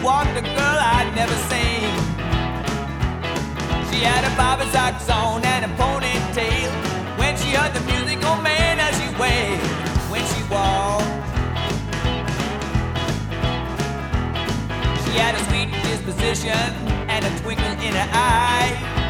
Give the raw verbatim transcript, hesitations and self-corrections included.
walked a girl I'd never seen. She had a bobby socks on and a ponytail. When she heard the music, oh man, as she waved when she walked. She had a sweet disposition and a twinkle in her eye.